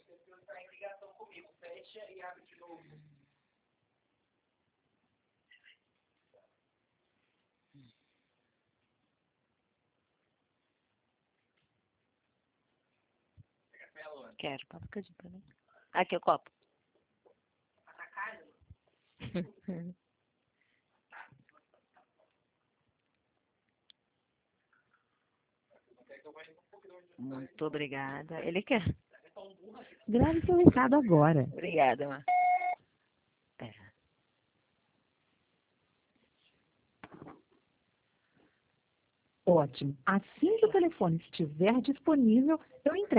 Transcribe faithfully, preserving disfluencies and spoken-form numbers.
Quero, pode ficar de pra mim. Aqui o copo. Muito obrigada. Ele quer. Grave seu recado agora. Obrigada, Má. Pera. Ótimo. Assim que o telefone estiver disponível, eu entrego.